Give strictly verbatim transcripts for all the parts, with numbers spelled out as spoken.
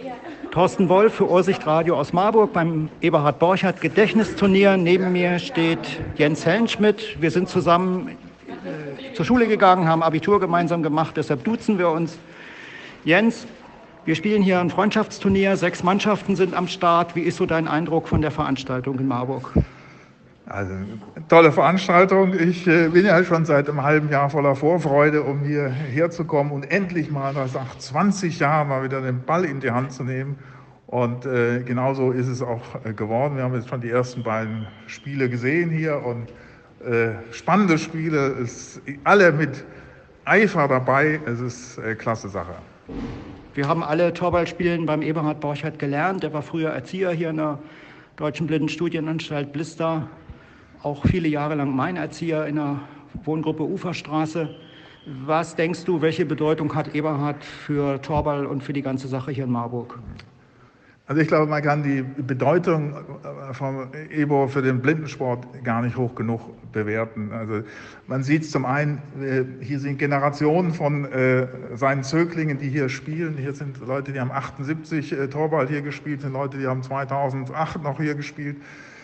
Thorsten Wolf für Ursicht Radio aus Marburg beim Eberhard Borchardt Gedächtnisturnier. Neben mir steht Jens Hellenschmidt. Wir sind zusammen äh, zur Schule gegangen, haben Abitur gemeinsam gemacht, deshalb duzen wir uns. Jens, wir spielen hier ein Freundschaftsturnier, sechs Mannschaften sind am Start. Wie ist so dein Eindruck von der Veranstaltung in Marburg? Also, tolle Veranstaltung. Ich äh, bin ja schon seit einem halben Jahr voller Vorfreude, um hier herzukommen und endlich mal nach zwanzig Jahren mal wieder den Ball in die Hand zu nehmen. Und äh, genauso ist es auch äh, geworden. Wir haben jetzt schon die ersten beiden Spiele gesehen hier und äh, spannende Spiele. Es, alle mit Eifer dabei. Es ist äh, klasse Sache. Wir haben alle Torballspielen beim Eberhard Borchardt gelernt. Er war früher Erzieher hier in der Deutschen Blindenstudienanstalt Blister. Auch viele Jahre lang mein Erzieher in der Wohngruppe Uferstraße. Was denkst du, welche Bedeutung hat Eberhard für Torball und für die ganze Sache hier in Marburg? Also ich glaube, man kann die Bedeutung von Ebo für den Blindensport gar nicht hoch genug bewerten. Also man sieht zum einen, hier sind Generationen von äh, seinen Zöglingen, die hier spielen. Hier sind Leute, die haben achtundsiebzig äh, Torball hier gespielt, sind Leute, die haben zweitausendacht noch hier gespielt.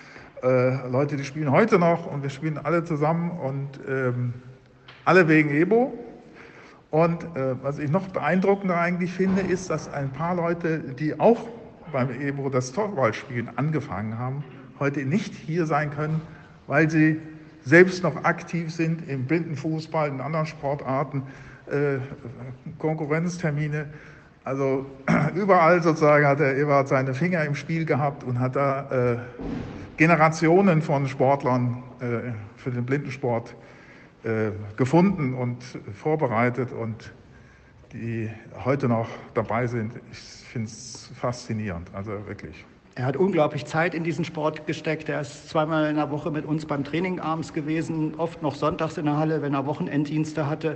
Äh, Leute, die spielen heute noch und wir spielen alle zusammen und ähm, alle wegen Ebo. Und äh, was ich noch beeindruckender eigentlich finde, ist, dass ein paar Leute, die auch beim Ebo das Torballspielen angefangen haben, heute nicht hier sein können, weil sie selbst noch aktiv sind im Blindenfußball, in anderen Sportarten, äh, Konkurrenztermine. Also überall sozusagen hat der Eberhard seine Finger im Spiel gehabt und hat da äh, Generationen von Sportlern äh, für den Blindensport äh, gefunden und vorbereitet und die heute noch dabei sind. Ich finde es faszinierend, also wirklich. Er hat unglaublich Zeit in diesen Sport gesteckt. Er ist zweimal in der Woche mit uns beim Training abends gewesen, oft noch sonntags in der Halle, wenn er Wochenenddienste hatte.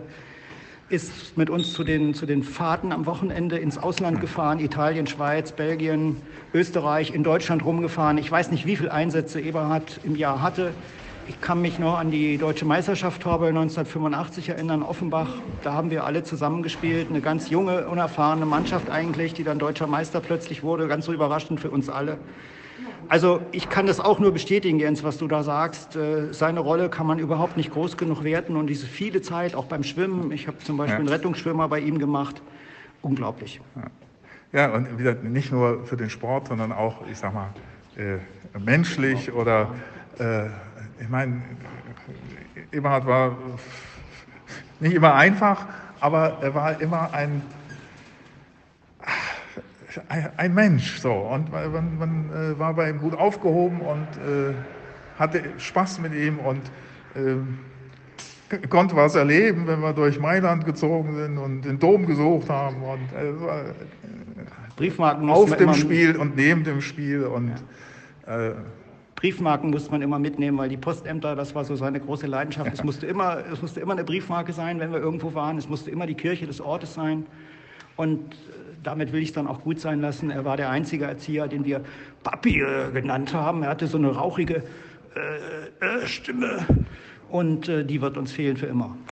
Ist mit uns zu den, zu den Fahrten am Wochenende ins Ausland gefahren, Italien, Schweiz, Belgien, Österreich, in Deutschland rumgefahren. Ich weiß nicht, wie viele Einsätze Eberhard im Jahr hatte. Ich kann mich noch an die Deutsche Meisterschaft Torball neunzehnhundertfünfundachtzig erinnern, Offenbach. Da haben wir alle zusammengespielt. Eine ganz junge, unerfahrene Mannschaft eigentlich, die dann deutscher Meister plötzlich wurde. Ganz so überraschend für uns alle. Also ich kann das auch nur bestätigen, Jens, was du da sagst. Seine Rolle kann man überhaupt nicht groß genug werten. Und diese viele Zeit, auch beim Schwimmen. Ich habe zum Beispiel ja. einen Rettungsschwimmer bei ihm gemacht. Unglaublich. Ja, ja und wieder nicht nur für den Sport, sondern auch, ich sag mal, äh, menschlich oder... Äh, Ich meine, Eberhard war nicht immer einfach, aber er war immer ein, ein Mensch. So. Und man, man äh, war bei ihm gut aufgehoben und äh, hatte Spaß mit ihm und äh, konnte was erleben, wenn wir durch Mailand gezogen sind und den Dom gesucht haben. Und, äh, war, äh, Briefmarken auf dem Spiel und neben dem Spiel. Und, ja. äh, Briefmarken musste man immer mitnehmen, weil die Postämter, das war so seine große Leidenschaft. Es musste immer, es musste immer eine Briefmarke sein, wenn wir irgendwo waren. Es musste immer die Kirche des Ortes sein. Und damit will ich es dann auch gut sein lassen. Er war der einzige Erzieher, den wir Papi äh, genannt haben. Er hatte so eine rauchige äh, äh, Stimme und äh, die wird uns fehlen für immer.